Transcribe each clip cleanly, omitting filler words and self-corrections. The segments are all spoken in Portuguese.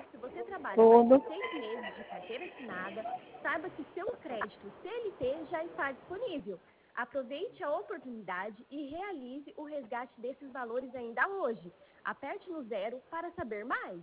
Se você trabalha mais Tudo. de 6 meses de carteira assinada, saiba que seu crédito CLT já está disponível. Aproveite a oportunidade e realize o resgate desses valores ainda hoje. Aperte no 0 para saber mais.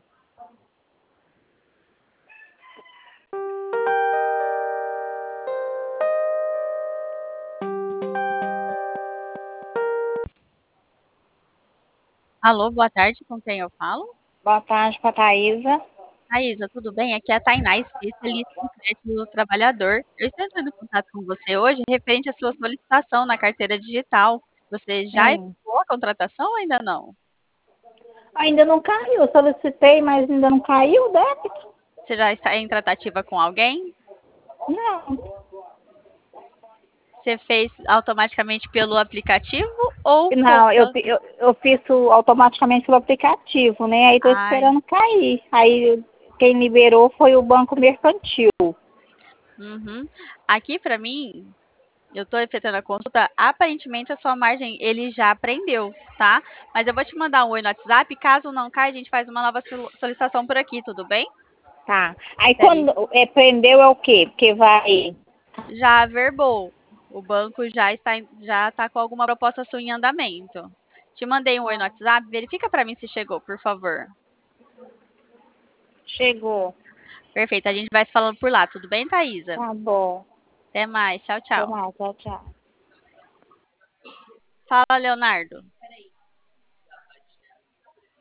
Alô, boa tarde, com quem eu falo? Boa tarde para a Thaisa. Thaisa, tudo bem? Aqui é a Tainá, especialista em crédito do trabalhador. Eu estou entrando em contato com você hoje referente à sua solicitação na carteira digital. Você já efetuou a contratação ou ainda não? Ainda não caiu. Solicitei, mas ainda não caiu o débito? Você já está em tratativa com alguém? Não. Você fez automaticamente pelo aplicativo ou Não, eu, conta? eu, eu fiz automaticamente pelo aplicativo, né? Aí estou Ai, esperando cair. Aí quem liberou foi o Banco Mercantil. uhum. Aqui para mim, eu estou efetuando a consulta, aparentemente a sua margem ele já prendeu, tá? Mas eu vou te mandar um oi no WhatsApp, caso não caia, a gente faz uma nova solicitação por aqui, tudo bem? Tá. Aí Peraí. quando prendeu é o quê? Porque vai. Já averbou. O banco já tá com alguma proposta sua em andamento. Te mandei um oi no WhatsApp, verifica para mim se chegou, por favor. Chegou. Perfeito, a gente vai se falando por lá, tudo bem, Thaisa? Tá bom. Até mais, tchau, Até tchau. mais. Tchau, tchau. Fala, Leonardo.